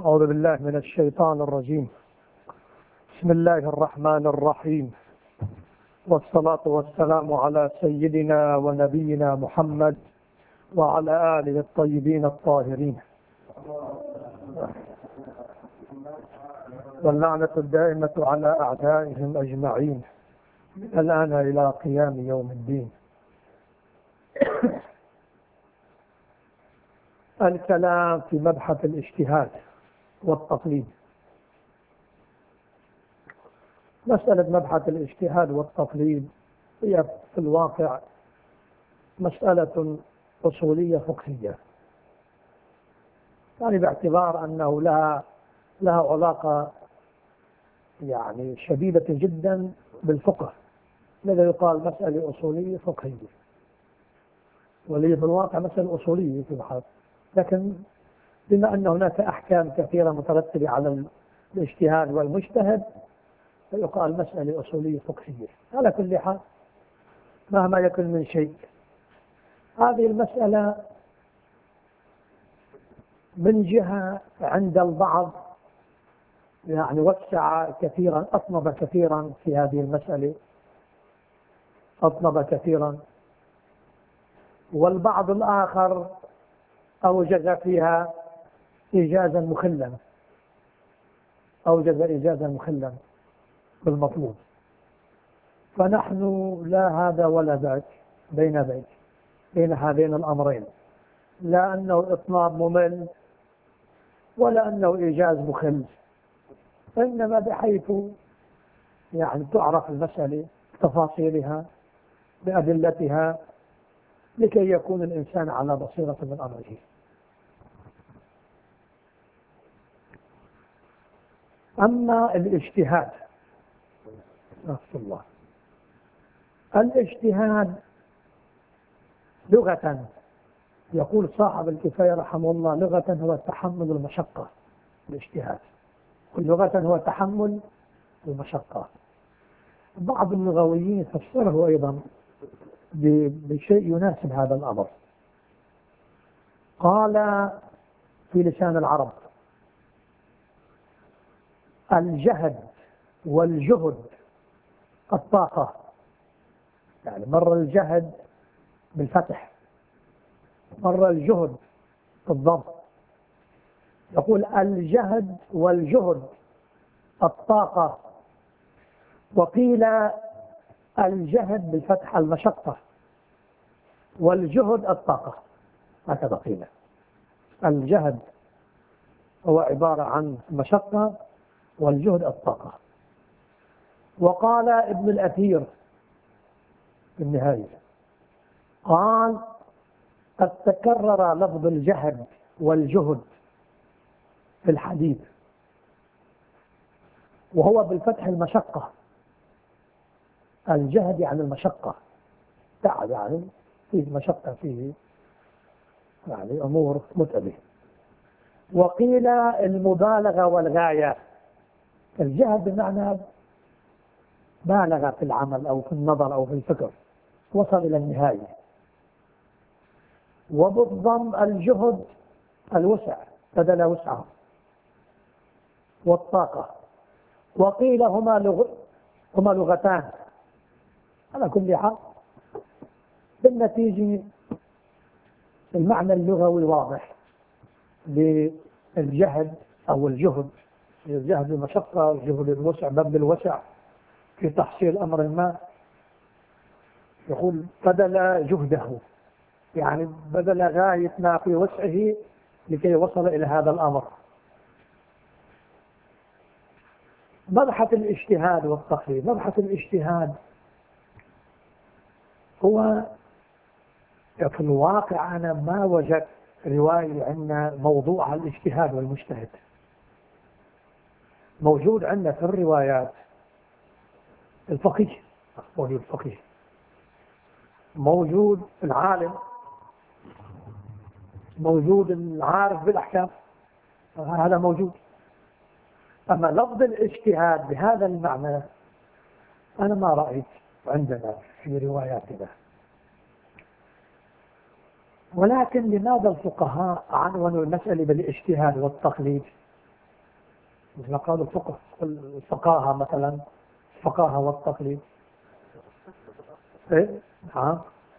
أعوذ بالله من الشيطان الرجيم. بسم الله الرحمن الرحيم، والصلاة والسلام على سيدنا ونبينا محمد وعلى آله الطيبين الطاهرين، واللعنة الدائمة على أعدائهم أجمعين الآن إلى قيام يوم الدين. الكلام في مبحث الاجتهاد والتقليد. مسألة مبحث الاجتهاد والتقليد هي في الواقع مسألة أصولية فقهية، يعني باعتبار أنه لها علاقة يعني شديدة جدا بالفقه، لذا يقال مسألة أصولية فقهية، ولي في الواقع مسألة أصولية في الحال، لكن بما أن هناك أحكام كثيرة مترتبة على الاجتهاد والمجتهد فيقال مسألة أصولية فقهية. على كل حال مهما يكن من شيء، هذه المسألة من جهة عند البعض يعني وسع كثيرا، أطنب كثيرا في هذه المسألة، أطنب كثيرا، والبعض الآخر أوجز فيها إيجازا مخلا، أوجز إيجازا مخلا بالمطلوب. فنحن لا هذا ولا ذاك، بين هذين الأمرين، لا أنه إطناب ممل ولا أنه إيجاز مخل، إنما بحيث يعني تعرف المسألة بتفاصيلها بأدلتها لكي يكون الإنسان على بصيرة من أمره. أما الاجتهاد، الاجتهاد لغة، يقول صاحب الكفاية رحمه الله: لغة هو تحمل المشقة. الاجتهاد لغة هو تحمل المشقة. بعض اللغويين فسره أيضا بشيء يناسب هذا الأمر، قال في لسان العرب: الجهد والجهد الطاقة، يعني مر الجهد بالفتح، مر الجهد بالضم. يقول الجهد والجهد الطاقة، وقيل الجهد بالفتح المشقة والجهد الطاقة، هكذا قيل. الجهد هو عبارة عن مشقة والجهد الطاقة. وقال ابن الأثير في النهاية، قال: قد تكرر لفظ الجهد والجهد في الحديث وهو بالفتح المشقة. الجهد يعني المشقة، تعب، يعني فيه مشقة، فيه يعني أمور متعبة. وقيل المبالغة والغاية. الجهد بمعنى بالغ في العمل أو في النظر أو في الفكر، وصل إلى النهاية. وبالضم الجهد الوسع، بدل وسعه، والطاقة. وقيل هما لغتان. على كل حال بالنتيجة المعنى اللغوي واضح للجهد أو الجهد. الجهد المشقة، الجهد الوسع، بذل الوسع في تحصيل أمر ما. يقول بذل جهده، يعني بذل غاية ما في وسعه لكي وصل إلى هذا الأمر. مبحث الاجتهاد والتقليد. مبحث الاجتهاد هو في الواقع أنا ما وجدت رواية عندنا موضوع الاجتهاد والمجتهد. موجود عندنا في الروايات الفقيه، موجود الفقيه، موجود العالم، موجود العارف بالأحكام، هذا موجود. أما لفظ الاجتهاد بهذا المعنى أنا ما رأيت عندنا في رواياتنا. ولكن لماذا الفقهاء عنونوا المسألة بالاجتهاد والتقليد؟ مثل ما قالوا الفقه، الفقاهة مثلا، الفقاهة والتقليد. إيه؟ نعم.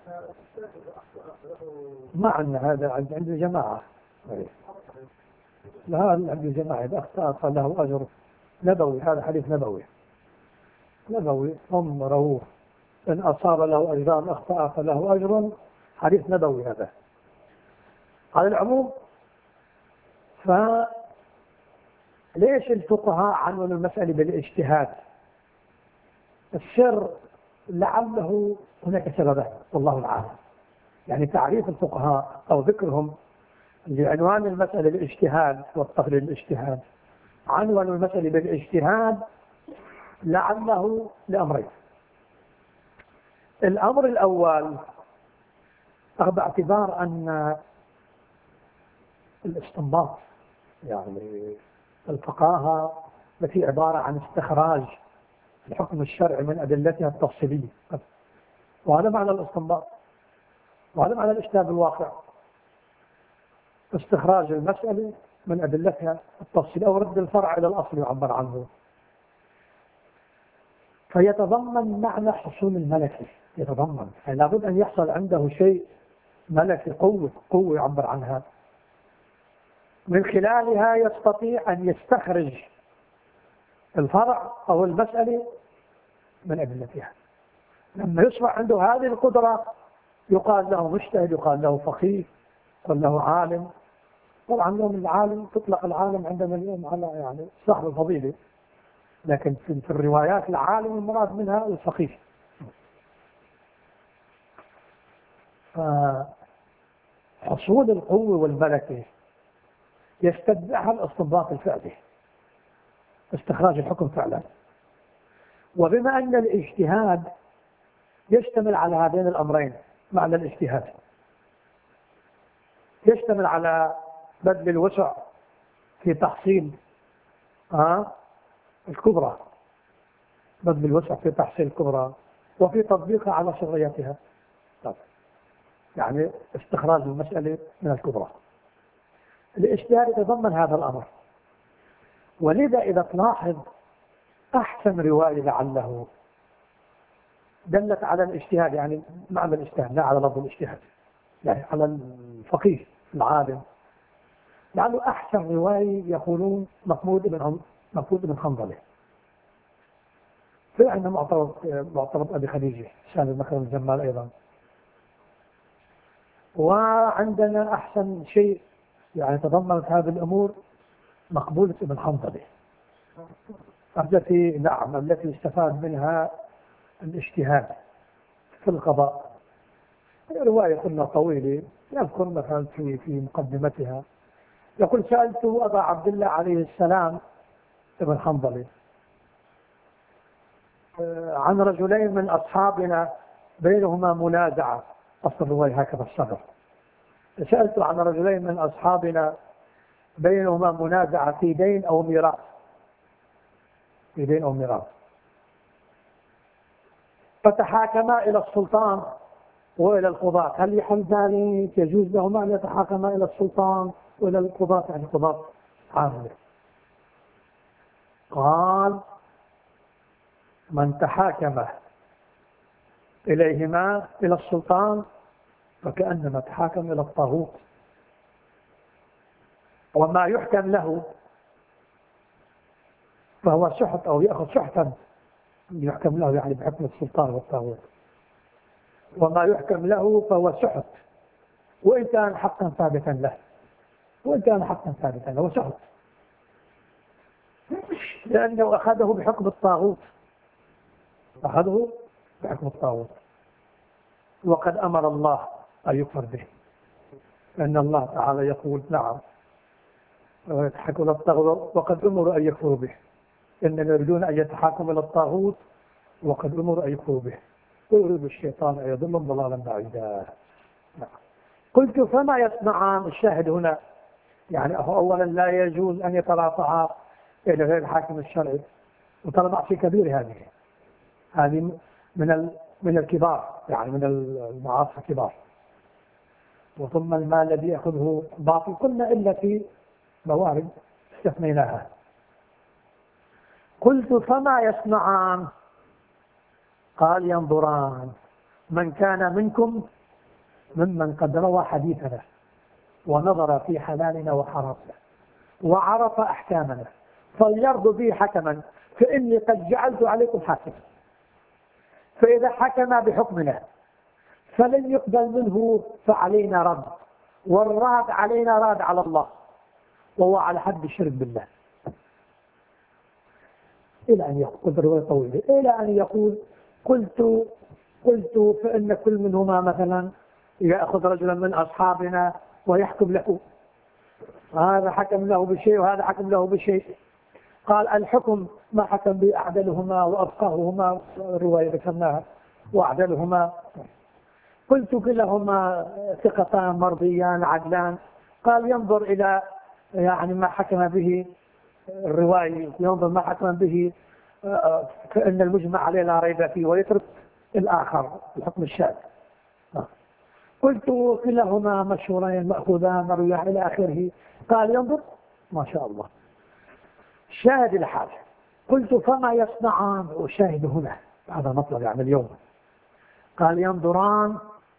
ما عندنا هذا، عند الجماعة. إيه. لا، عند الجماعة إذا أخطأ فله أجر نبوي، هذا حديث نبوي نبوي، هم رووه، إن أصاب له أجران أخطأ فله أجر، حديث نبوي هذا. على العموم، فليش الفقهاء عنون المسألة بالاجتهاد؟ السر لعله هناك سببان والله العالم. يعني تعريف الفقهاء أو ذكرهم لعنوان المسألة بالاجتهاد والتقليد الاجتهاد، عنوان المسألة بالاجتهاد لعله لأمرين. الأمر الأول باعتبار أن الاستنباط، يعني الفقاهة التي عبارة عن استخراج الحكم الشرعي من أدلتها التفصيلية، وهذا معنى الاستنباط، وهذا معنى الاجتهاد الواقع، استخراج المسألة من أدلتها التفصيلية أو رد الفرع إلى الأصل يعبر عنه. فيتضمن معنى حصول الملكي، يتضمن يعني لابد أن يحصل عنده شيء ملكي، قوة يعبر عنها، من خلالها يستطيع أن يستخرج الفرع أو المسألة من أدلتها. لما يصبح عنده هذه القدرة يقال له مجتهد، يقال له فقيه، يقال له عالم. طبعا يوم العالم تطلق العالم عندنا اليوم على يعني صاحب الفضيلة، لكن في الروايات العالم المراد منها الفقيه. فحصول القوة والملكة يستدعيها الاستنباط الفعلي، استخراج الحكم فعلا. وبما أن الاجتهاد يشتمل على هذين الأمرين، معنى الاجتهاد يشتمل على بذل الوسع في تحصيل الكبرى، بذل الوسع في تحصيل الكبرى وفي تطبيقها على شرعيتها، يعني استخراج المسألة من الكبرى. الاجتهاد يتضمن هذا الأمر، ولذا إذا تلاحظ أحسن رواية لعله دلت على الاجتهاد، يعني معنى الاجتهاد لا على لفظ الاجتهاد، يعني على الفقيه العالم، لعله أحسن رواية يقولون محمود بن حنظلة، في عندنا معترض أبي خديجة شان المكرم الجمال أيضا. وعندنا أحسن شيء يعني تضمنت هذه الأمور مقبولة ابن حنظلة، التي استفاد منها الاجتهاد في القضاء. رواية قلنا طويلة، يذكر مثلا في مقدمتها يقول: سألته أبا عبد الله عليه السلام ابن حنظلة عن رجلين من أصحابنا بينهما منازعة، أصل الرواية هكذا الصدر، سألت عن رجلين من أصحابنا بينهما منازعة في دين أو ميراث، فتحاكما إلى السلطان وإلى القضاة. هل يحل ذلك؟ يجوز لهما أن يتحاكما إلى السلطان وإلى القضاة، يعني قضاة عامة؟ قال: من تحاكم إليهما إلى السلطان فكأنما تحاكم إلى الطاغوت، وما يحكم له فهو سحت أو يأخذ سحتا، يحكم له يعني بحكم السلطان والطاغوت، وما يحكم له فهو سحت، وإن كان حقا ثابتا له، هو سحت، لأنه أخذه بحكم الطاغوت، وقد أمر الله أن يكفر به، لأن الله تعالى يقول: نعم ويتحكم الطاغوت وقد أمروا أن يكفروا به، إنهم يريدون أن يتحاكموا إلى الطاغوت وقد أمروا أن يكفروا به ويريد الشيطان أن يضلهم ضلالا بعيدا. قلت: فما يصنعان؟ الشاهد هنا يعني أولا لا يجوز أن يترافعا إلى غير الحاكم الشرعي، وترى معصية كبيرة هذه من الكبار، يعني من المعاصي الكبار. وثم المال الذي يأخذه باطل، قلنا إلا في موارد استثنيناها، قلت فما يصنعان؟ قال ينظران من كان منكم ممن قد روى حديثنا ونظر في حلالنا وحرامنا وعرف أحكامنا فليرضوا به حكما فإني قد جعلت عليكم حاكما، فإذا حكم بحكمنا فلن يقبل منه فعلينا رد، والراد علينا راد على الله، وهو على حد الشرك بالله. إلى أن يقول رواية طويلة إلى أن يقول قلت فإن كل منهما مثلا يأخذ رجلا من أصحابنا ويحكم له، هذا حكم له بشيء وهذا حكم له بشيء. قال الحكم ما حكم به أعدلهما وأفقههما، رواية ذكرناها، وأعدلهما. قلت كلهما ثقتان مرضيان عدلان. قال ينظر إلى يعني ما حكم به الرواية، ينظر ما حكم به فإن المجمع عليه لا ريب فيه، ويترك الآخر الحكم الشاذ. قلت كلهما مشهورين مأخوذان مرويان إلى آخره. قال ينظر ما شاء الله. شاهد الحال. قلت فما يصنعان؟ وشاهد هنا هذا مطلب يعني اليوم. قال ينظران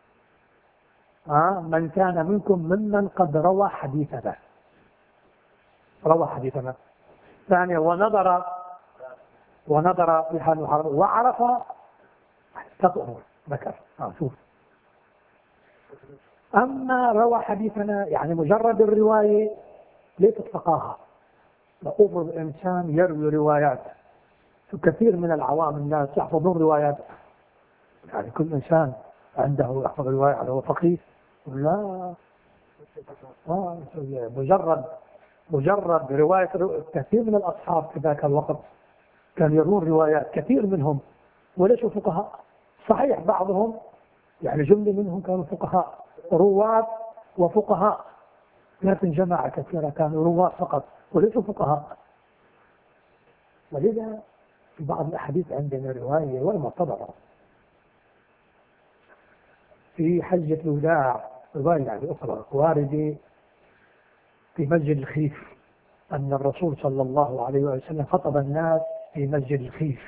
من كان منكم ممن قد روى حديثنا، روى حديثنا. ثانيا ونظر في حال الحرب وعرف تطهر ذكر. شوف، أما روى حديثنا يعني مجرد الرواية ليست فقاهة، وأفرض إنسان يروي روايات، كثير من العوام الناس يحفظون روايات، يعني كل إنسان عنده يحفظ رواية هو فقيه؟ لا، مجرد رواية. كثير من الأصحاب في ذاك الوقت كانوا يروون روايات، كثير منهم وليسوا فقهاء. صحيح بعضهم يعني جملة منهم كانوا فقهاء، رواة وفقهاء، لكن جماعة كثيرة كانوا رواة فقط وليسوا فقهاء. ولذا في بعض الأحاديث عندنا رواية والمعتبرة في حجة الوداع، رواية يعني أخرى واردة في مسجد الخيف، أن الرسول صلى الله عليه وسلم خطب الناس في مسجد الخيف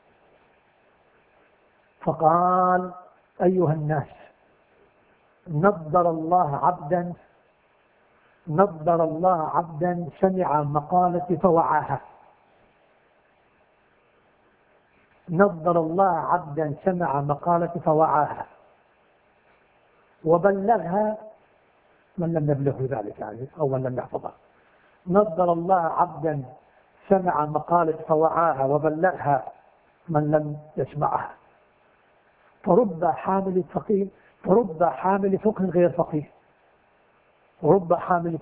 فقال أيها الناس، نضر الله عبدا سمع مقالتي فوعاها. نضر الله عبدا سمع مقالتي فوعاها وبلغها من لم يبلغه ذلك يعني أو من لم يحفظها. نضر الله عبدا سمع مقالتي فوعاها وبلغها من لم يسمعها. فرب حامل فقه غير فقيه، ورب حامل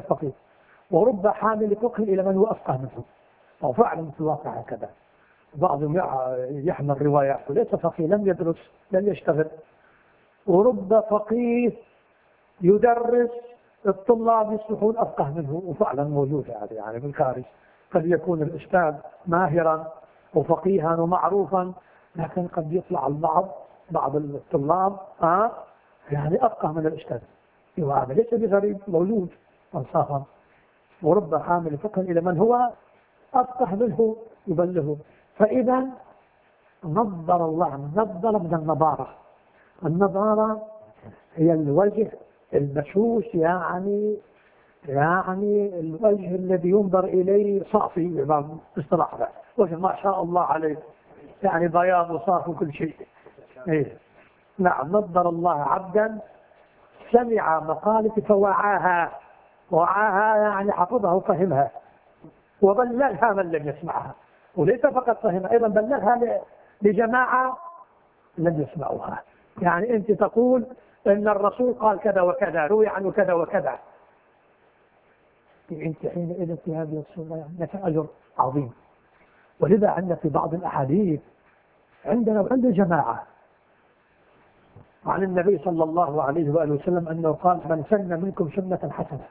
فقه إلى من هو أفقه منه. أو فعلا في الواقع هكذا، بعضهم يحمل روايات وليس فقيه، لم يدرس لم يشتغل. ورب فقيه يدرس الطلاب يصبحون أفقه منه، وفعلا موجود هذا يعني بالخارج. قد يكون الأستاذ ماهرا وفقيها ومعروفا، لكن قد يطلع بعض الطلاب يعني أفقه من الأستاذ، وهذا ليس بغريب، موجود انصافا. ورب حامل فقه إلى من هو أفقه منه يبلغه. فإذا نظر الله، نظر من النظارة هي الوجه المشوش، يعني الوجه الذي ينظر إليه صافي باصطلاحنا، وجه ما شاء الله عليه، يعني بياض وصاف وكل شيء. نعم، نظر الله عبدا سمع مقالتي فوعاها، وعاها يعني حفظها وفهمها، وبلغها من لم يسمعها، وليس فقط فهمها، أيضا بلغها لجماعة لم يسمعوها. يعني أنت تقول إن الرسول قال كذا وكذا، روي عنه كذا وكذا، أنت حينئذ في هذه الصورة يعني لك أجر عظيم. ولذا عندنا في بعض الأحاديث عندنا وعند الجماعة عن النبي صلى الله عليه وآله وسلم أنه قال من سن منكم سنة حسنة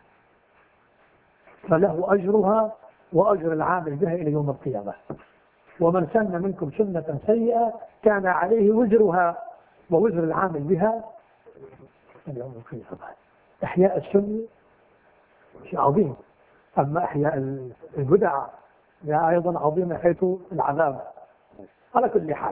فله أجرها وأجر العامل بها إلى يوم القيامة، ومن سن منكم سنة سيئة كان عليه وزرها ووزر العامل بها إلى يوم القيامة. إحياء السنة شيء عظيم، أما إحياء البدع هي أيضا عظيمة حيث العذاب. على كل حال،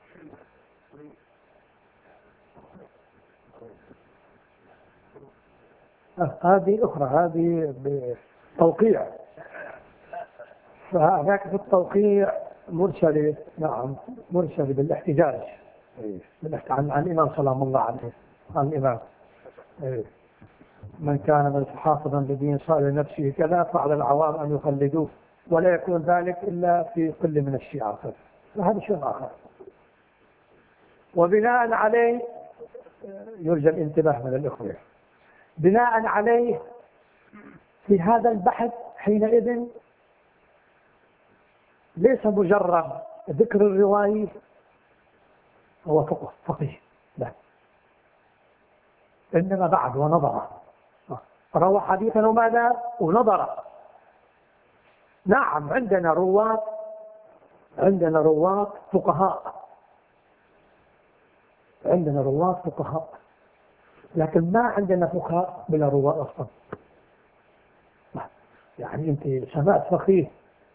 هذه أخرى، هذه بتوقيع. فهناك في التوقيع مرسلة، نعم مرسلة بالاحتجاج عن الإمام سلام الله عليه، عن الإمام من كان حافظا لدين صالح لنفسه كذا فعلى العوام أن يخلدوه ولا يكون ذلك إلا في قل من الشيعة. فهذا شيء آخر. وبناء عليه يرجى الانتباه من الإخوة. بناء عليه في هذا البحث حينئذ ليس مجرد ذكر الرواية هو فقيه، لا، إنما بعد ونظر، روى حديثا وماذا ونظر. نعم عندنا رواة فقهاء، عندنا رواة فقهاء، لكن ما عندنا فقهاء بلا رواة أصلا. يعني أنت سمعت فقيه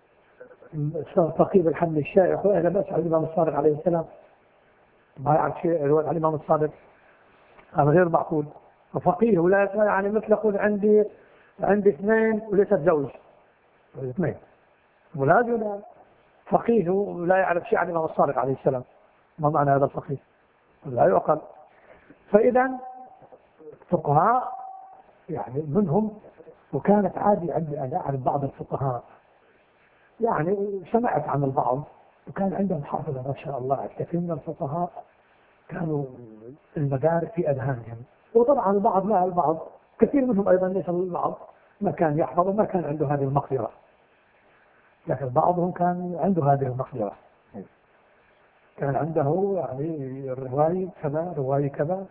بالحمل الشائع أنا بسأل الإمام الصادق عليه السلام ما يعرف شيء رواية عن الإمام الصادق، هذا غير معقول. فقيه ولا يعني مثل يقول عندي 2 وليست زوج، 2 ولازم فقيه ولا يعرف شيء عن الإمام الصادق عليه السلام، ما معنى هذا الفقيه؟ لا يعقل. فإذا فقهاء يعني منهم، وكانت عادي عندي أن أعرف بعض الفقهاء، يعني سمعت عن البعض وكان عندهم حافظة ما شاء الله. كثير من الفقهاء كانوا المدارك في أذهانهم، وطبعا البعض لا، البعض كثير منهم أيضا ليس البعض ما كان يحفظ وما كان عنده هذه المقدرة، لكن بعضهم كان عنده هذه المقدرة، كان عنده يعني رواية كذا رواية كذا.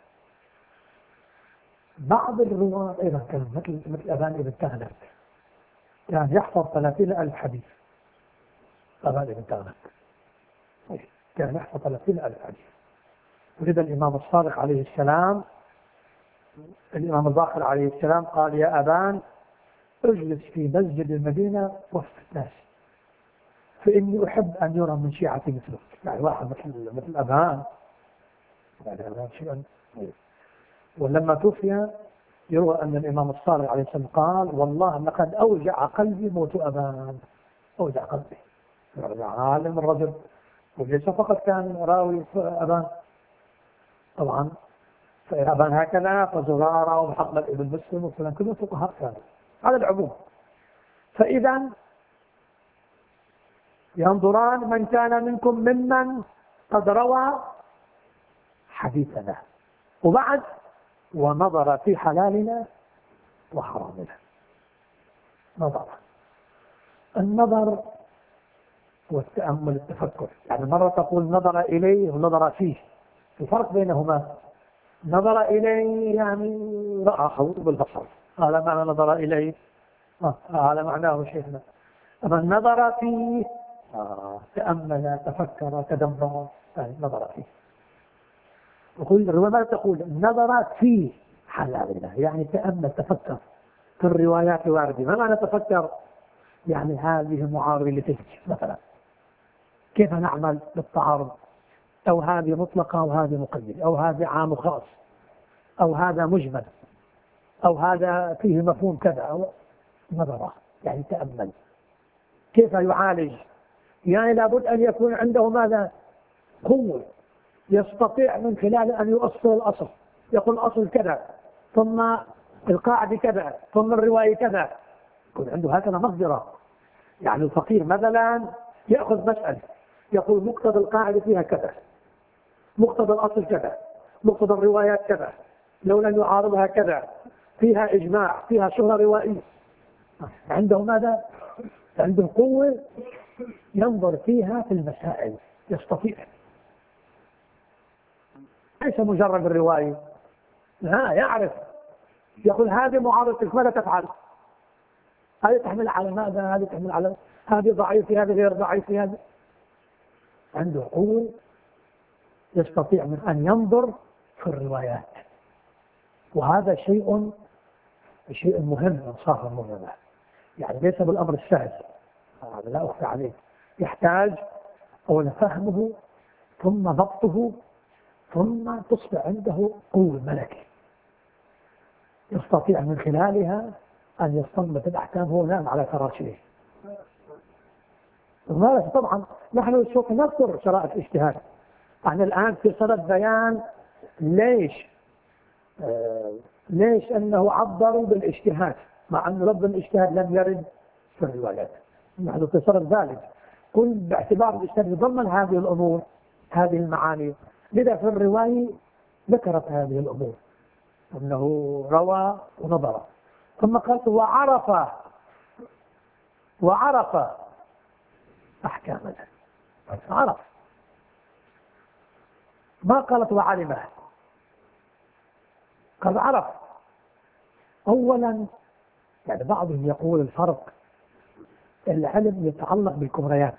بعض الرواة أيضا كان مثل أبان ابن تغلب، كان يحفظ 30,000 حديث. أبان ابن تغلب كان يحفظ 30,000 حديث. ولذا الإمام الصادق عليه السلام، الإمام الباقر عليه السلام قال يا أبان اجلس في مسجد المدينة وسط الناس فإني أحب أن يرى من شيعتي مثلك. يعني واحد مثل أبان، يعني أبان شيئا. ولما توفي يروى أن الإمام الصادق عليه السلام قال والله لقد أوجع قلبي موت أبان، أوجع قلبي. يعني عالم الرجل، وليس فقط كان راوي أبان، طبعا أبان هكذا فزرارة ومحمد ابن مسلم وفلان كلهم فقهاء كانوا على العموم. فإذا ينظران من كان منكم ممن قد روى حديثنا، وبعد ونظر في حلالنا وحرامنا. نظر، النظر والتأمل التفكر، يعني مرة تقول نظر إليه ونظر فيه، الفرق بينهما نظر إليه يعني رآه بالبصر، هذا معنى نظر إليه، هذا معناه شيخنا. أما النظر فيه تأمل تفكر تدبر، يعني نظر فيه. وكل الروايات تقول نظر في حلالنا، يعني تأمل تفكر في الروايات الواردة. ما معنى تفكر؟ يعني هذه معارضة لتلك مثلا، كيف نعمل بالتعارض، أو هذه مطلقة أو هذه مقيدة، أو هذا عام وخاص، أو هذا مجمل، أو هذا فيه مفهوم كذا، أو نظر يعني تأمل كيف يعالج. يعني لابد أن يكون عنده ماذا؟ قوة، يستطيع من خلال أن يؤصل الأصل، يقول الأصل كذا ثم القاعدة كذا ثم الرواية كذا، يكون عنده هكذا مقدرة. يعني الفقيه مثلا يأخذ مسألة يقول مقتضى القاعدة فيها كذا، مقتضى الأصل كذا، مقتضى الروايات كذا، لو لم يعارضها كذا، فيها إجماع، فيها شهرة روائية. عنده ماذا؟ عنده قوة ينظر فيها في المسائل، يستطيع، ليس مجرد الرواية، لا، يعرف، يقول هذه معارضتك ماذا تفعل؟ هذه تحمل على ماذا؟ هذه تحمل على هذه ضعيفة، هذه غير ضعيفة. هذه عنده قوة يستطيع من أن ينظر في الروايات، وهذا شيء مهم إنصافا منه، يعني ليس بالأمر السهل. هذا لا أخفى عليه، يحتاج أولا فهمه ثم ضبطه ثم تصبح عنده قوة ملكة يستطيع من خلالها أن يستنبط الأحكام هو نام على فراشه. طبعا نحن سوف نذكر شرائط الاجتهاد. احنا الآن في صدد بيان ليش أنه عبروا بالاجتهاد مع أن لفظ الاجتهاد لم يرد في الروايات. نحن في صدد ذلك كل باعتبار الاجتهاد يضمن هذه الأمور هذه المعاني، لذا في الرواية ذكرت هذه الأمور أنه روى ونظر ثم قالت وعرف أحكامنا. عرف، ما قالت وعلمه، قال عرف. أولا يعني بعضهم يقول الفرق العلم يتعلق بالكبريات،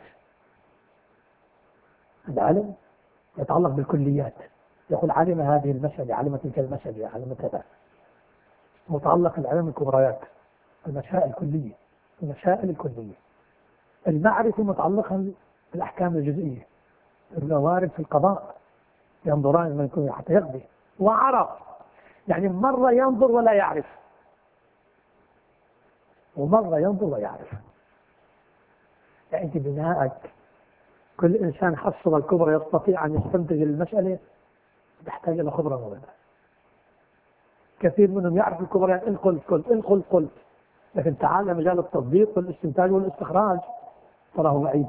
العلم يتعلق بالكليات، يقول علم هذه المسألة، علم تلك المسألة، علم كذا. متعلق العلم بالكبريات، المسائل الكلية، المسائل الكلية. المعرفة متعلقة بالأحكام الجزئية، الوارد في القضاء ينظران من يكون حتى يقضي. وعرف يعني مرة ينظر ولا يعرف، ومرة ينظر ويعرف. يعني بناءك كل إنسان حصل الكبرى يستطيع أن يستنتج المسألة، تحتاج إلى خبرة مهمة. كثير منهم يعرف الكبرى إن قلت، لكن تعال مجال التطبيق والاستنتاج والاستخراج تراه بعيد.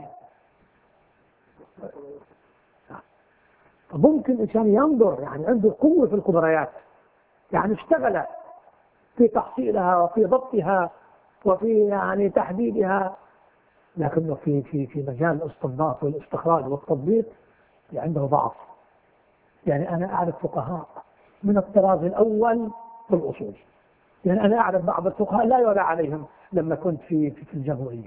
ممكن إنسان ينظر يعني عنده قوة في الكبريات، يعني اشتغل في تحصيلها وفي ضبطها وفي يعني تحديدها، لكنه في مجال الاستنباط والاستخراج والتطبيق عنده ضعف. يعني أنا أعرف فقهاء من الطراز الأول في الأصول، يعني أنا أعرف بعض الفقهاء لا يرى عليهم لما كنت في الجمهورية،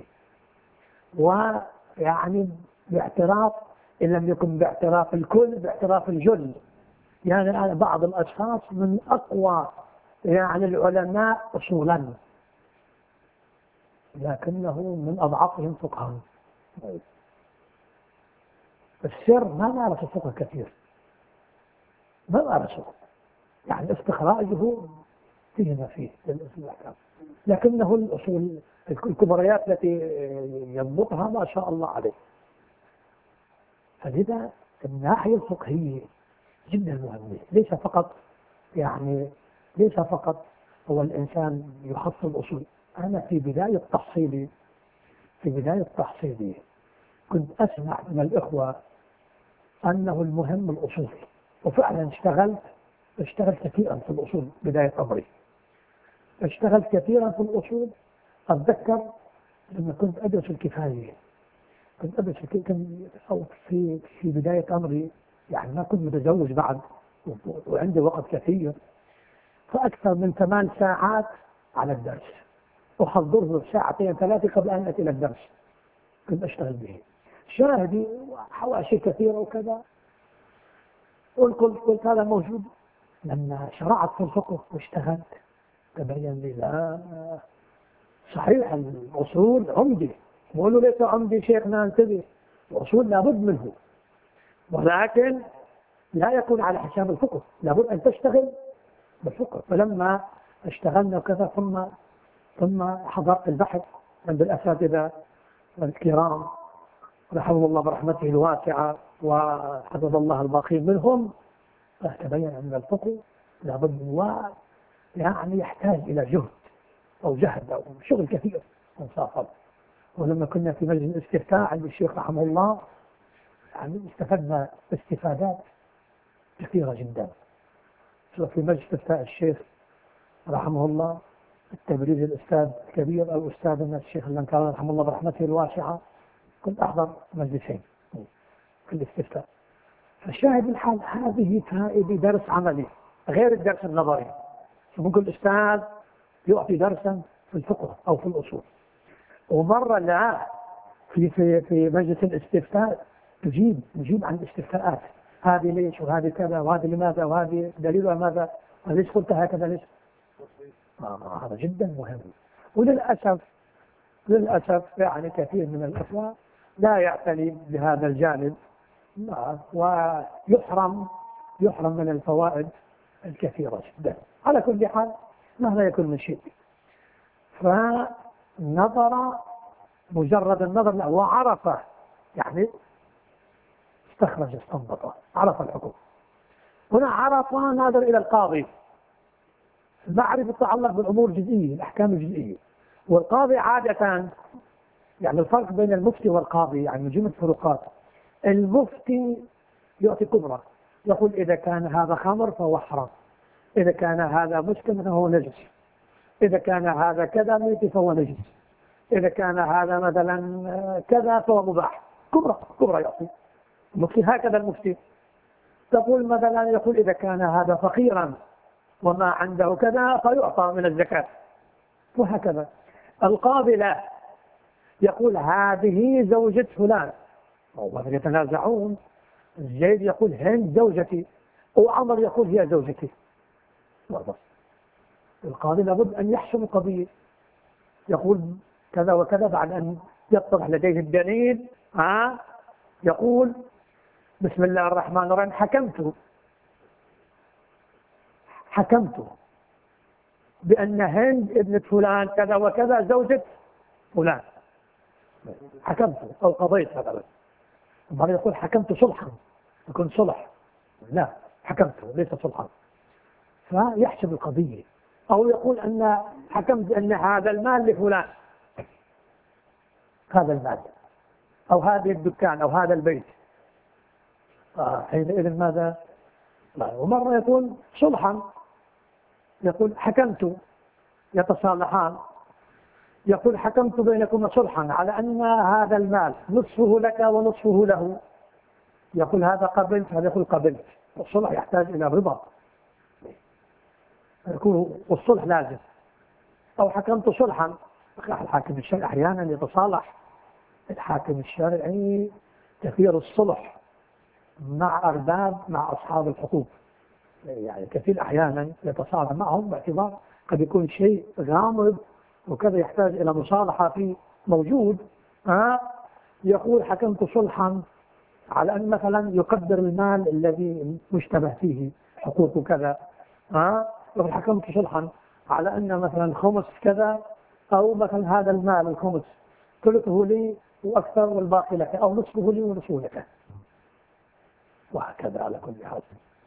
ويعني باعتراف إن لم يكن باعتراف الكل باعتراف الجل. يعني أنا بعض الأشخاص من أقوى يعني العلماء أصولا، لكنه من أضعفهم فقها. السر ما نعرف الفقه كثير، ما نعرفه، يعني استخراجه فيه ما فيه للأحكام، لكنه الأصول الكبريات التي يضبطها ما شاء الله عليه. فلذا الناحية الفقهية جدا مهمة، ليس فقط هو الإنسان يحصل أصول. أنا في بداية تحصيلي كنت أسمع من الإخوة أنه المهم الأصول، وفعلا اشتغلت كثيرا في الأصول. بداية أمري اشتغلت كثيرا في الأصول. أتذكر لما كنت أدرس الكفاية، كنت أدرس أو في بداية أمري، يعني ما كنت متزوج بعد وعندي وقت كثير، فأكثر من 8 ساعات على الدرس، أحضره 2 3 قبل أن أتي إلى الدرس كنت أشتغل به. شاهدي حواشي كثيرة وكذا، قلت هذا موجود. لما شرعت في الفقه واشتغلت تبين لي لا، صحيح الأصول عمدي، بقولوا ليس عمدي شيخنا انتبه، الأصول لابد منه، ولكن لا يكون على حساب الفقه، لابد أن تشتغل بالفقه. فلما اشتغلنا وكذا ثم حضرت البحث عند الأساتذة الكرام رحمه الله برحمته الواسعة وحفظ الله الباقين منهم، تبين أن الفقه لابد يعني يحتاج إلى جهد أو جهد أو شغل كثير ومصاحب. ولما كنا في مجلس الاستفتاء عند الشيخ رحمه الله يعني استفدنا استفادات كثيرة جدا. في مجلس استفتاء الشيخ رحمه الله التبريز الأستاذ الكبير أو أستاذنا الشيخ اللنكاري رحمه الله برحمته الواسعة، كنت أحضر مجلسين في الاستفتاء. فالشاهد الحال هذه فائدة درس عملي غير الدرس النظري. ممكن الأستاذ يعطي درسا في الفقه أو في الأصول، ومرة لا في مجلس الاستفتاء نجيب عن الاستفتاءات، هذه ليش وهذه كذا وهذه لماذا وهذه دليلها ماذا وليش قلت هكذا ليش. هذا جدا مهم. وللأسف للأسف يعني كثير من الأخوة لا يعتني بهذا الجانب، ويحرم من الفوائد الكثيرة جدا. على كل حال مهما يكون من شيء، فنظر، مجرد النظر له وعرف، يعني استخرج، استنبط، عرف الحكم. هنا عرف ناظر إلى القاضي. المعرفة تتعلق بالأمور الجزئية، الأحكام الجزئية. والقاضي عادة، يعني الفرق بين المفتي والقاضي يعني من جملة فروقات. المفتي يعطي كبرى، يقول إذا كان هذا خمر فهو حرام، إذا كان هذا مسكن فهو نجس، إذا كان هذا كذا ميت فهو نجس، إذا كان هذا مثلا كذا فهو مباح. كبرى يعطي المفتي. هكذا المفتي تقول مثلا، يقول إذا كان هذا فقيرا وما عنده كذا فيعطى من الزكاة، وهكذا. القاضي لا، يقول هذه زوجة فلان، أو يتنازعون. زيد يقول هند زوجتي، وعمر يقول هي زوجتي. القاضي لابد أن يحسم القضية، يقول كذا وكذا، بعد أن يتضح لديه الدليل يقول بسم الله الرحمن الرحيم حكمت بأن هند ابنة فلان كذا وكذا زوجة فلان. حكمت أو قضيت مثلا. بعد يقول حكمت صلحا، يكون صلح، لا حكمت ليس صلحا، فيحسب القضية. أو يقول أن حكمت أن هذا المال لفلان، هذا المال أو هذه الدكان أو هذا البيت، حينئذ ماذا؟ ومرة يقول صلحا، يقول حكمت، يتصالحان، يقول حكمت بينكم صلحا على أن هذا المال نصفه لك ونصفه له، يقول هذا قبلت، هذا يقول قبلت. الصلح يحتاج إلى رضا، يكون والصلح لازم. أو حكمت صلحا، الحاكم الشرعي أحيانا يتصالح. الحاكم الشرعي كثير الصلح مع أصحاب الحقوق، يعني كثير أحيانا يتصالح معهم باعتبار قد يكون شيء غامض وكذا يحتاج إلى مصالحة في موجود. يقول حكمت صلحا على أن مثلا يقدر المال الذي مشتبه فيه حقوق كذا. يقول حكمت صلحا على أن مثلا خمس كذا، أو مثلا هذا المال الخمس ثلثه لي وأكثر والباقي لك، أو نصفه لي ونصفه لك، وهكذا على كل حال.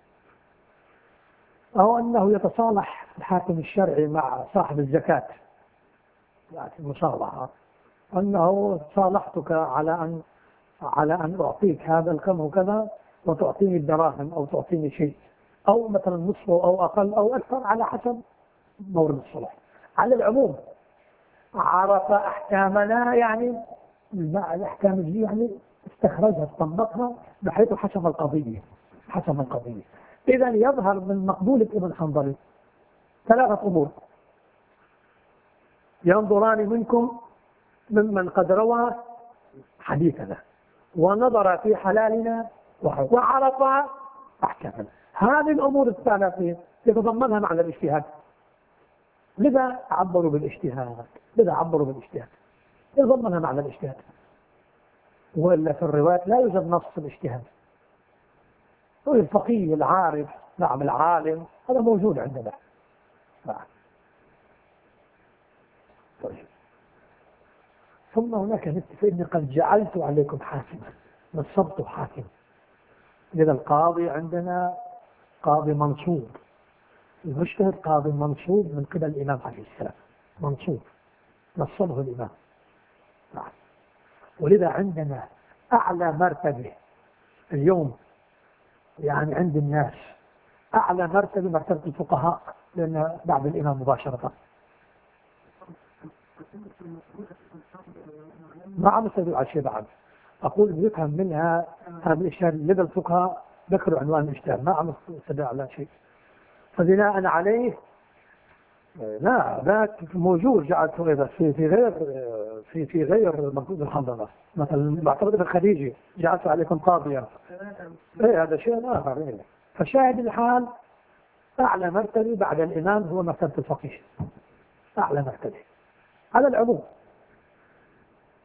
أو أنه يتصالح الحاكم الشرعي مع صاحب الزكاة، يعني المصالحة، أنه صالحتك على أن أعطيك هذا الكم وكذا وتعطيني الدراهم أو تعطيني شيء، أو مثلا نصفه أو أقل أو أكثر على حسب مورد الصلح. على العموم عرف أحكامنا، يعني الأحكام الجديدة يعني استخرجها استنبطها بحيث حسب القضية. إذا يظهر من مقبولة ابن حنظل ثلاثة أمور ينظران منكم ممن قد روى حديثنا ونظر في حلالنا وعرف أحكامنا. هذه الأمور الثلاثة يتضمنها معنى الاجتهاد، لذا عبروا بالاجتهاد، يتضمنها معنى الاجتهاد. وإلا في الروايات لا يوجد نص الاجتهاد. الفقيه العارف، نعم العالم، هذا موجود عندنا. طيب. ثم هناك نتفق إني قد جعلت عليكم حاكما، نصبت حاكم. لذا القاضي عندنا قاضي منصوب، المجتهد قاضي منصوب من قبل الإمام عليه السلام، منصوب نصبه الإمام. ولذا عندنا أعلى مرتبة اليوم يعني عند الناس، أعلى مرتبة الفقهاء، لأن بعد الإمام مباشرة. ما عم يستدل على شيء بعد، أقول يفهم منها هذه الأشياء. لدى الفقهاء ذكروا عنوان الاجتهاد، ما عم يستدل على شيء. فبناء عليه لا، ذاك موجود جعلته إذا في غير مقصود الحنظلة، مثلا بعتقد الخديجي جعلت عليكم قاضيا، هذا شيء آخر. فشاهد الحال أعلى مرتبة بعد الإمام هو مرتبة الفقيه، أعلى مرتبة على العموم.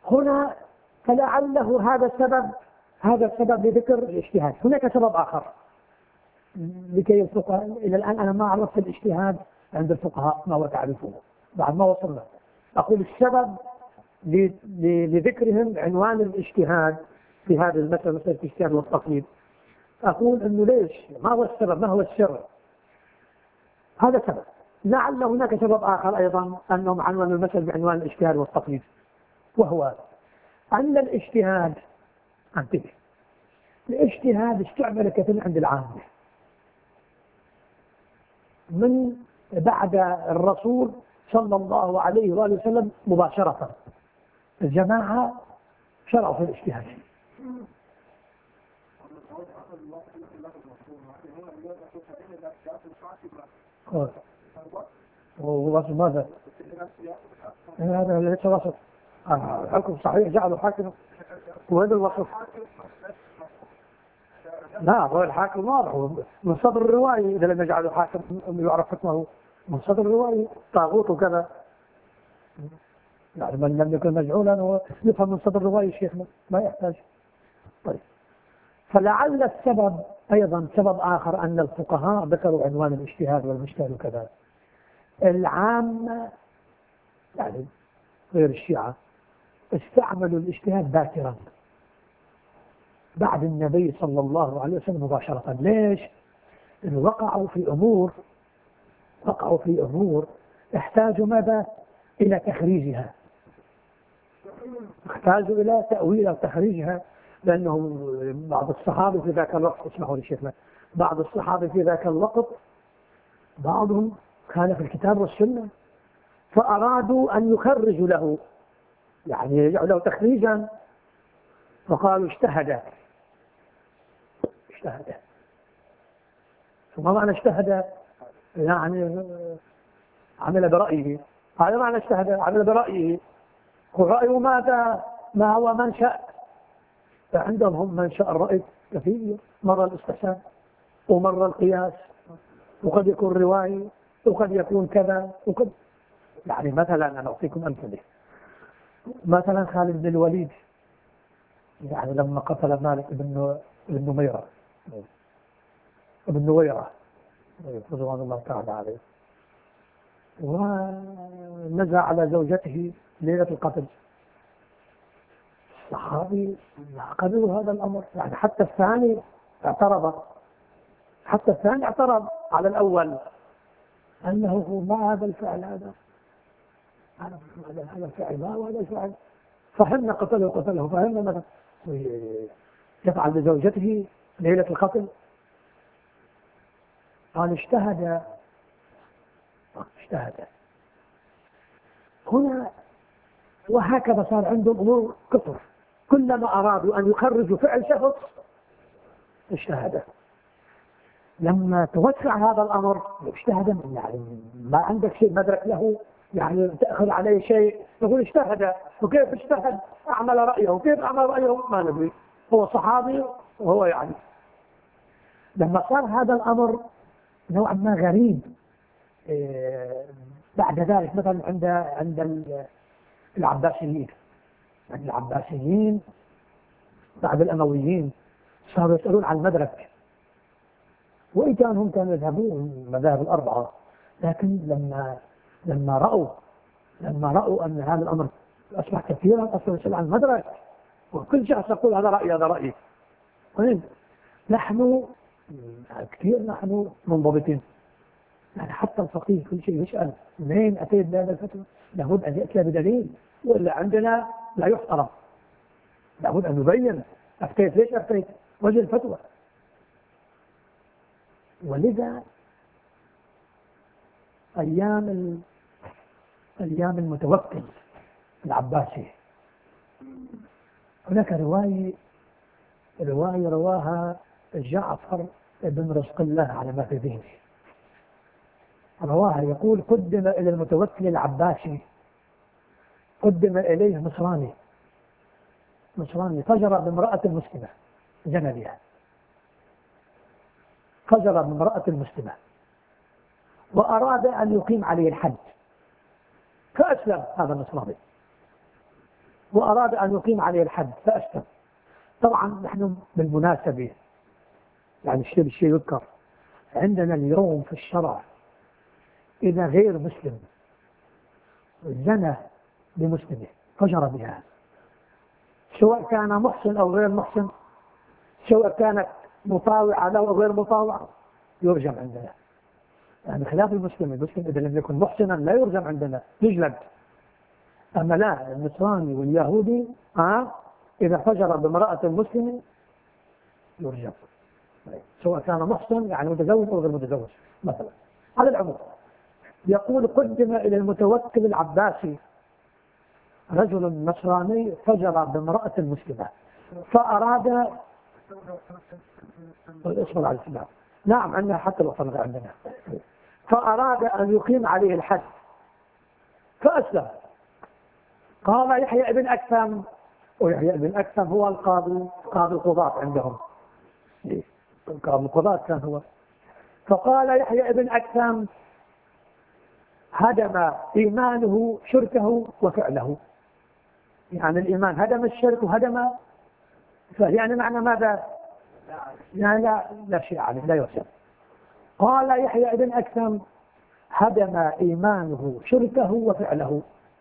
هنا فلعله هذا السبب لذكر الاجتهاد. هناك سبب آخر لكي الفقهاء، إلى الآن أنا ما عرفت الاجتهاد عند الفقهاء ما هو تعرفونه بعد ما وصلنا. أقول السبب لذكرهم عنوان الاجتهاد في هذه المسألة، مسألة الاجتهاد والتقليد. أقول أنه ليش؟ ما هو السبب؟ ما هو السر؟ هذا سبب. لعل هناك سبب آخر أيضا أنهم عنوانوا المسألة بعنوان الاجتهاد والتقليد، وهو أن الاجتهاد، انتبه، الاجتهاد استعمل كثيرا عند العامة من بعد الرسول صلى الله عليه وآله وسلم مباشرة. الجماعة شرعوا في الاجتهاد. ووصف ماذا؟ هذا ليس وصف. الحكم صحيح جعله حاكم، وهذا الوصف. لا، هو الحاكم واضح من صدر الرواية. إذا لم يجعله حاكم يعرف حكمه من صدر الرواية. طاغوت وكذا، يعني من لم يكن مجعولا يفهم من صدر الرواية شيخنا، ما يحتاج. طيب، فلعل السبب أيضا سبب آخر أن الفقهاء ذكروا عنوان الاجتهاد والمجتهد وكذا. العامة يعني غير الشيعة استعملوا الاجتهاد باكرا بعد النبي صلى الله عليه وسلم مباشرة. ليش؟ إنه وقعوا في أمور احتاجوا ماذا؟ إلى تخريجها، احتاجوا إلى تأويل وتخريجها. لأنهم بعض الصحابة في ذاك الوقت، اسمحوا لي شيخنا، بعض الصحابة في ذاك الوقت بعضهم كان في الكتاب والسنة، فأرادوا أن يخرجوا له، يعني يجعلوا له تخريجا، فقالوا اجتهد. ثم معنى اجتهد يعني عمل برأيه. هذا معنى اجتهد، عمل برأيه. والرأي ماذا؟ ما هو منشأ. فعندهم هم منشأ الرأي كثير، مرة الاستحسان ومرة القياس، وقد يكون رواية، وقد يكون كذا، وقد يعني مثلا أنا أعطيكم أمثلة. مثلا خالد بن الوليد، يعني لما قتل مالك بن نميرة ابن نويرة رضوان الله تعالى عليه، ونزع على زوجته ليلة القتل، الصحابي قبلوا هذا الأمر. يعني حتى الثاني اعترض على الأول أنه ما هذا الفعل، هذا الفعل ما هو هذا الفعل. فهمنا قتله، فهمنا ماذا يفعل بزوجته ليلة القتل. قال اجتهد هنا. وهكذا صار عندهم أمور كثر، كلما أرادوا أن يخرجوا فعل شخص اجتهد. لما توسع هذا الأمر اجتهد، يعني ما عندك شيء مدرك له، يعني تأخذ عليه شيء تقول اجتهد. وكيف اجتهد؟ أعمل رأيه. كيف أعمل رأيه؟ ما ندري. هو صحابي وهو يعني. لما صار هذا الأمر نوعا ما غريب، بعد ذلك مثلا عند العباسيين، بعد الأمويين صاروا يسألون عن المدرك، وإن كانوا هم كانوا يذهبون المذاهب الأربعة، لكن لما رأوا أن هذا الأمر أصبح كثيرا، أصبح يسأل عن المدرك، وكل شخص يقول هذا رأيي. طيب نحن منضبطين، يعني حتى الفقيه كل شيء يسأل منين أتيت بهذا الفتوى، لابد أن يأتي بدليل، وإلا عندنا لا يحترم. لابد أن نبين أفتيت ليش أفتيت، وجه الفتوى. ولذا أيام المتوكل العباسي هناك رواية رواها جعفر بن رزق الله على ما في ذهني. رواها يقول: قدم إلى المتوكل العباسي، قدم إليه نصراني فجر بامرأة مسلمة، زنى بها، فجر بامرأة مسلمة، وأراد أن يقيم عليه الحد، فأسلم هذا النصراني وأراد أن يقيم عليه الحد فأسلم. طبعا نحن بالمناسبة يعني الشيء يذكر عندنا اليوم في الشرع إذا غير مسلم زنى بمسلمة فجر بها، سواء كان محسن أو غير محسن، سواء كانت مطاوعة له أو غير مطاوعة، يرجم عندنا. يعني خلاف المسلم إذا لم يكن محسنا لا يرجم عندنا، يجلد. أما لا، النصراني واليهودي إذا فجر بامرأة مسلمة يرجم، سواء كان محسن يعني متزوج أو غير متزوج مثلا. على العموم يقول قدم إلى المتوكل العباسي رجل نصراني فجر بامرأة مسلمة فأراد اصبر على الإسلام. نعم عندنا حتى الوطن عندنا. فأراد أن يقيم عليه الحد فأسلم. قال يحيى بن أكثم، ويحيى بن أكثم هو قاضي القضاة عندهم، قاضي القضاة كان هو. فقال يحيى بن أكثم هدم إيمانه شركه وفعله. يعني الإيمان هدم الشرك وهدم، يعني معنى ماذا؟ يعني لا شيء عليه، لا يحسب. قال يحيى بن أكثم هدم إيمانه شركه وفعله.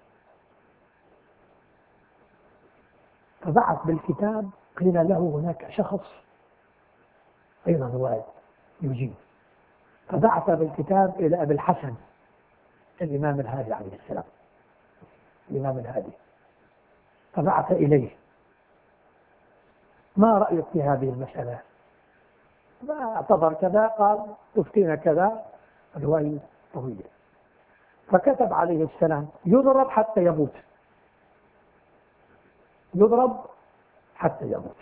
فبعث بالكتاب، قيل له هناك شخص أيضا هو يجيب، فبعث بالكتاب إلى أبي الحسن الإمام الهادي عليه السلام، الإمام الهادي، فبعث إليه ما رأيك في هذه المسألة؟ ما اعتبر كذا، قال تفتينا كذا، رواية طويلة. فكتب عليه السلام يضرب حتى يموت، يضرب حتى يموت.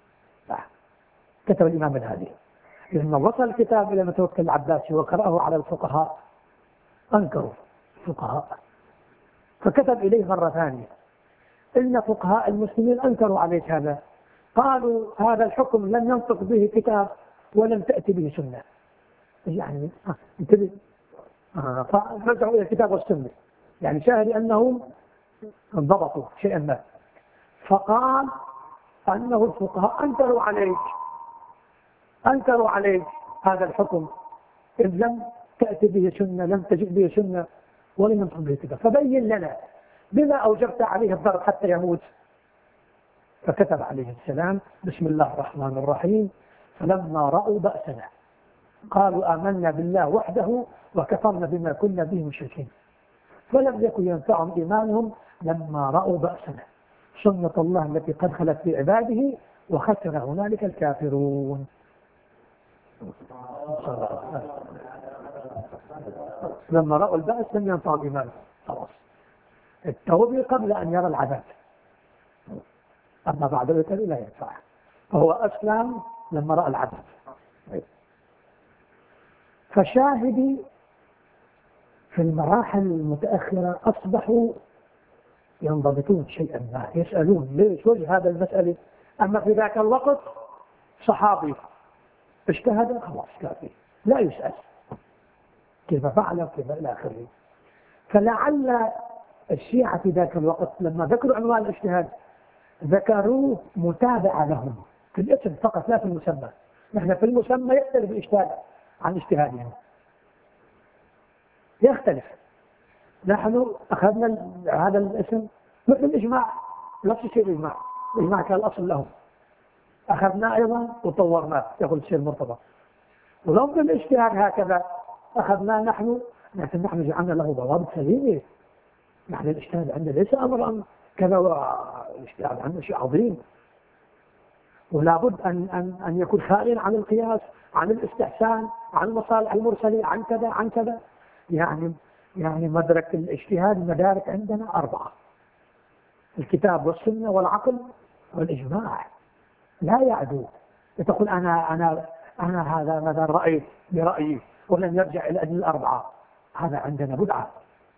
كتب الإمام الهادي. لما وصل الكتاب إلى المتوكل العباسي وقرأه على الفقهاء أنكروا الفقهاء، فكتب إليه مرة ثانية إن فقهاء المسلمين أنكروا عليك هذا، قالوا هذا الحكم لم ينطق به كتاب ولم تأتي به سنة. يعني انتبه، فرجعوا إلى الكتاب والسنة، يعني شاهد أنهم انضبطوا شيئا ما. فقال أنه الفقهاء أنكروا عليك هذا الحكم إذ لم تأتي به سنة، لم تجئ به سنة ولم ينطق به كتاب، فبين لنا بما أوجبت عليه الضرب حتى يموت. فكتب عليه السلام بسم الله الرحمن الرحيم فلما رأوا بأسنا قالوا آمنا بالله وحده وكفرنا بما كنا به مشركين فلم يكن ينفعهم إيمانهم لما رأوا بأسنا سنة الله التي قد خلت في عباده وخسر هنالك الكافرون. لما رأوا البأس لم ينفعهم إيمانهم، خلاص التوبة قبل أن يرى العذاب، أما بعد ذلك لا ينفع. فهو أسلم لما رأى العذاب. فشاهدي في المراحل المتأخرة أصبحوا ينضبطون شيئا ما، يسألون ليش وجه هذا المسألة. أما في ذاك الوقت صحابي اجتهد خلاص كافي، لا يسأل كيف فعل وكيف إلى آخره. فلعل الشيعة في ذاك الوقت لما ذكروا عنوان الاجتهاد ذكروه متابعة لهم في الاسم فقط لا في المسمى. نحن في المسمى يختلف الاجتهاد عن اجتهادهم، يختلف. نحن أخذنا هذا الاسم مثل الإجماع، نفس الشيء الإجماع كان الأصل له، أخذنا أيضا وطورناه يقول الشيء المرتضى. ولو في الاجتهاد هكذا أخذنا نحن جعلنا له ضوابط سليمة. نحن الاجتهاد عندنا ليس أمر كذا، الاجتهاد عندنا شيء عظيم، ولا بد أن يكون خاليا عن القياس، عن الاستحسان، عن المصالح المرسلة، عن كذا عن كذا. يعني مدرك الاجتهاد المدارك عندنا 4: الكتاب والسنة والعقل والإجماع، لا يعدو. تقول أنا هذا مثلا رأيت برأيي ولم يرجع إلى أجل 4، هذا عندنا بدعة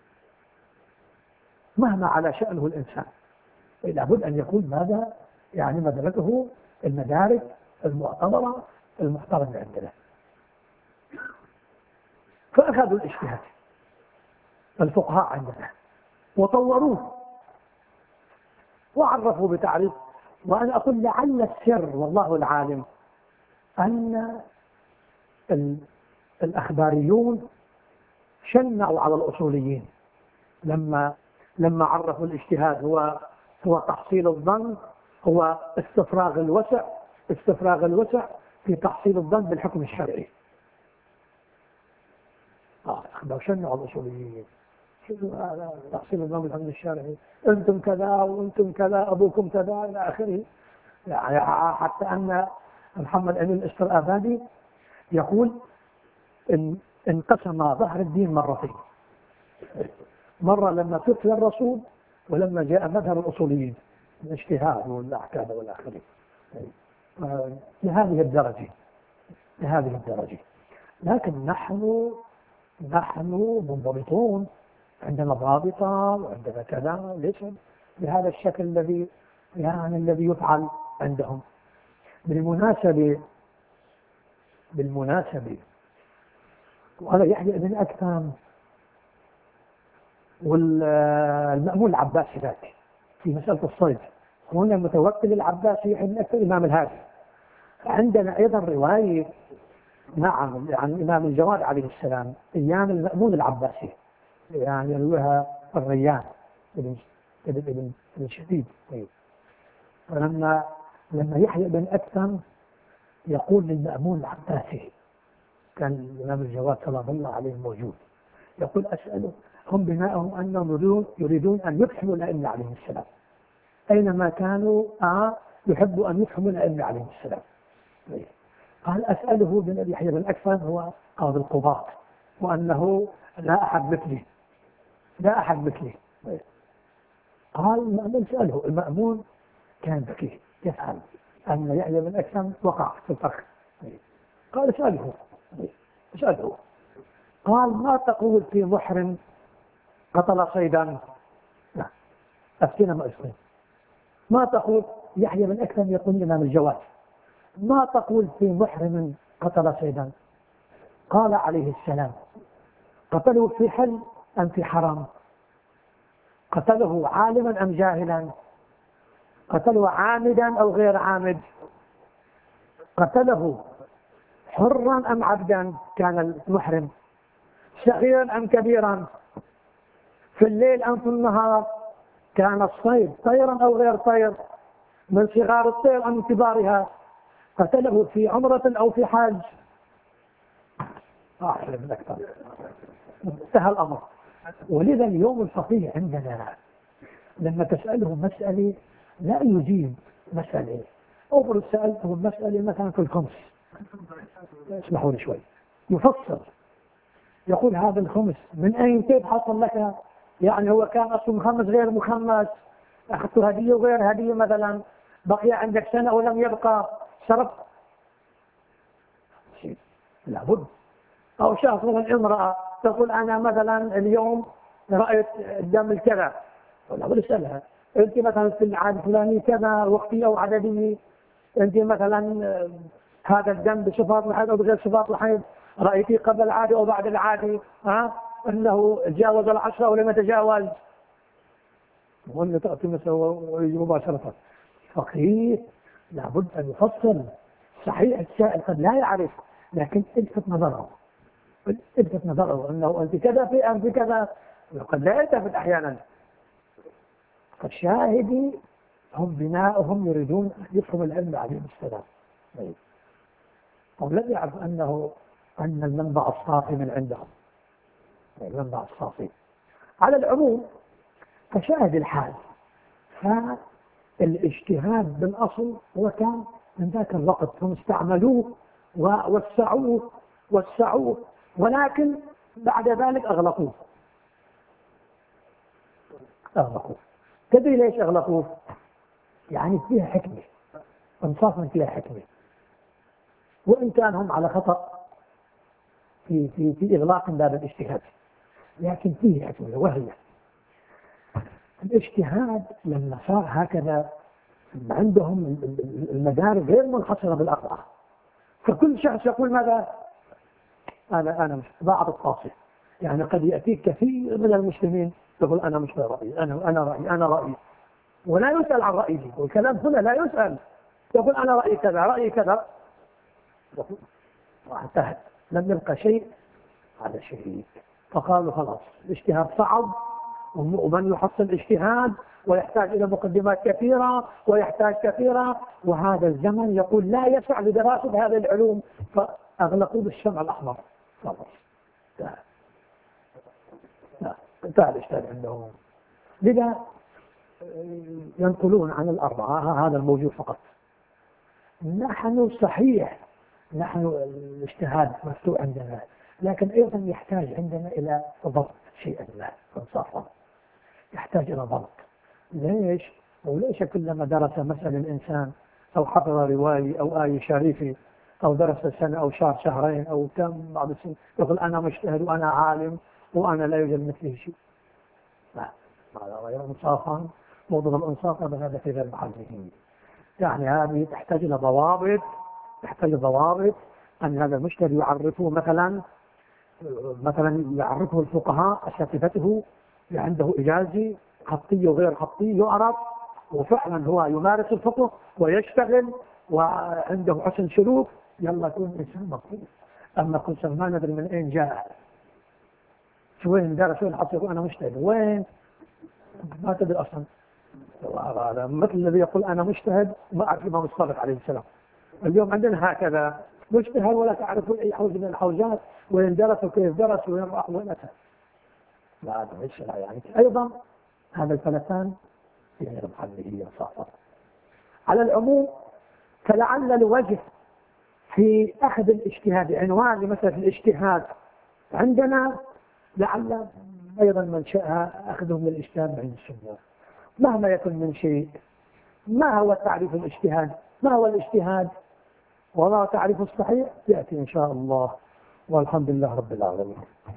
مهما على شأنه الإنسان. لابد أن يكون ماذا يعني مدركه المدارك المعتبرة المحترمة عندنا. فأخذوا الاجتهاد الفقهاء عندنا وطوروه وعرفوا بتعريف. وأنا أقول لعل السر والله العالم أن الأخباريون شنعوا على الأصوليين لما عرفوا الاجتهاد هو تحصيل الظن، هو استفراغ الوسع في تحصيل الظن بالحكم الشرعي. شنعوا على الأصوليين تحصيل الظن بالحكم الشرعي، أنتم كذا وأنتم كذا، أبوكم كذا إلى آخره. يعني حتى أن محمد أمين الاسترآبادي يقول انقسم ظهر الدين مرتين، مرة لما توفي الرسول، ولما جاء مذهب الأصوليين الاجتهاد والأحكام والآخرين. لهذه الدرجة. لكن نحن منضبطون، عندنا ضابطة وعندنا كذا، ليس بهذا الشكل الذي يفعل عندهم. بالمناسبة وهذا يحيى بن أكثم والمأمون العباسي ذاك في مسألة الصيد، هنا المتوكل العباسي يحيى بن أكثم إمام الهادي. عندنا أيضا رواية عن الإمام الجواد عليه السلام أيام المأمون العباسي، يعني يرويها الريان ابن شديد. فلما يحيى بن أكثم يقول للمأمون العباسي، كان الإمام الجواد سلام الله عليه موجود، يقول أسأله هم بناءهم أنهم يريدون أن يفهموا الأئمة عليهم السلام، أينما كانوا يحب أن يفهموا الأئمة عليهم السلام. قال أسأله بن يحيى بن أكثم هو قاضي القضاة، وأنه لا أحد مثلي. قال المأمون سأله، المأمون كان ذكي يفهم أن يحيى بن أكثم وقع في الفخ. قال اسأله. قال ما تقول في محرم قتل صيدا؟ لا أفتنا ما أسلم. ما تقول؟ يحيى بن أكثم يقول الإمام الجواد ما تقول في محرم قتل صيدا؟ قال عليه السلام قتله في حل أم في حرام؟ قتله عالما أم جاهلا؟ قتله عامدا أو غير عامد؟ قتله حرا أم عبدا كان المحرم؟ صغيرا أم كبيرا؟ في الليل أم في النهار؟ كان الصيد طيرا أو غير طير؟ من صغار الطير أم من كبارها؟ قتله في عمرة أو في حاج؟ انتهى الأمر. ولذا اليوم الفقيه عندنا لما تسأله مسألة لا يجيب مسألة. أفرض سألته مسألة مثلا في الخمس، اسمحوا لي شوي، يفصل يقول هذا الخمس من أين كيف حصل لك؟ يعني هو كان أصل مخمس غير مخمس، أخذت هدية وغير هدية مثلا، بقي عندك سنة ولم يبقى، شرط لابد. أو شخص مثلا امرأة تقول أنا مثلا اليوم رأيت الدم الكذا، لابد أسألها أنت مثلا في العادة الفلانية كذا وقتية أو عددية، أنت مثلا هذا الدم بصفات الحيض أو بغير صفات الحيض، رأيتي قبل العادة أو بعد العادة، أنه تجاوز 10 أو لم يتجاوز، وأنه تأتي مثلا ويجب مباشرة. فقيه لابد أن يفصل. صحيح السائل قد لا يعرف، لكن الفت نظره أنه أنت كذا في كذا، وقد لا يلتفت أحيانا. فالشاهدي هم يريدون أن يفهموا العلم عليهم السلام، والذي يعرف أن المنبع الصافي من عندهم، المنبع الصافي. على العموم فشاهد الحال، فالاجتهاد بالأصل هو كان من ذاك الوقت، هم استعملوه ووسعوه، ولكن بعد ذلك أغلقوه. تدري ليش أغلقوه؟ يعني فيها حكمة، انصافا فيها حكمة، وإن كان هم على خطأ في إغلاق باب الاجتهاد، لكن فيه حكمة، وهي الاجتهاد لما صار هكذا عندهم المدارك غير منحصرة بالأربعة، فكل شخص يقول ماذا؟ أنا مش ضاعت القاصة. يعني قد يأتيك كثير من المسلمين يقول أنا مش رأيي، أنا رأيي، ولا يسأل عن رأيه، والكلام هنا لا يسأل، يقول أنا رأيي كذا رأيي كذا وانتهت، لم يبقى شيء على شيء. فقالوا خلاص الاجتهاد صعب، ومن يحصل اجتهاد ويحتاج إلى مقدمات كثيرة ويحتاج كثيرة، وهذا الزمن يقول لا يسع لدراسة هذه العلوم، فأغلقوا بالشمع الأحمر. خلاص لا انتهى الإجتهاد عندهم. لذا ينقلون عن الأربعة هذا الموجود فقط. نحن صحيح نحن الاجتهاد مفتوح عندنا، لكن أيضا يحتاج عندنا إلى ضبط شيئا ما، انصافا يحتاج إلى ضبط. ليش؟ وليش كلما درس مثلا الإنسان أو حفظ رواية أو آية شريفة أو درس سنة أو شهر شهرين أو كم بعض السنين يقول أنا مجتهد وأنا عالم وأنا لا يوجد مثلي شيء؟ لا، هذا غير انصافا. موضوع الانصاف هذا في غير محله. يعني هذه تحتاج الى ضوابط، تحتاج ضوابط ان هذا المجتهد يعرفه مثلا يعرفه الفقهاء اساتذته، عنده اجازه خطيه وغير خطيه يعرف، وفعلا هو يمارس الفقه ويشتغل وعنده حسن سلوك، يلا يكون انسان مطلوب. اما كل ما ندري من اين جاء، شو وين درس وين حط يقول انا مجتهد، وين ما تدري اصلا. هذا مثل الذي يقول انا مجتهد وما اعرف الامام الصادق عليه السلام. اليوم عندنا هكذا مجتهد ولا تعرف اي حوزه من الحوزات، وين درس وكيف درس وين راح وين اتى. لا هذا ليس يعني. ايضا هذا الفلسان في غير محله صافا. على العموم فلعل الوجه في اخذ الاجتهاد عنوان لمساله الاجتهاد عندنا، لعل ايضا منشأها اخذه من الاجتهاد عند السنه. مهما يكن من شيء، ما هو تعريف الاجتهاد؟ ما هو الاجتهاد؟ وما تعريف الصحيح يأتي إن شاء الله، والحمد لله رب العالمين.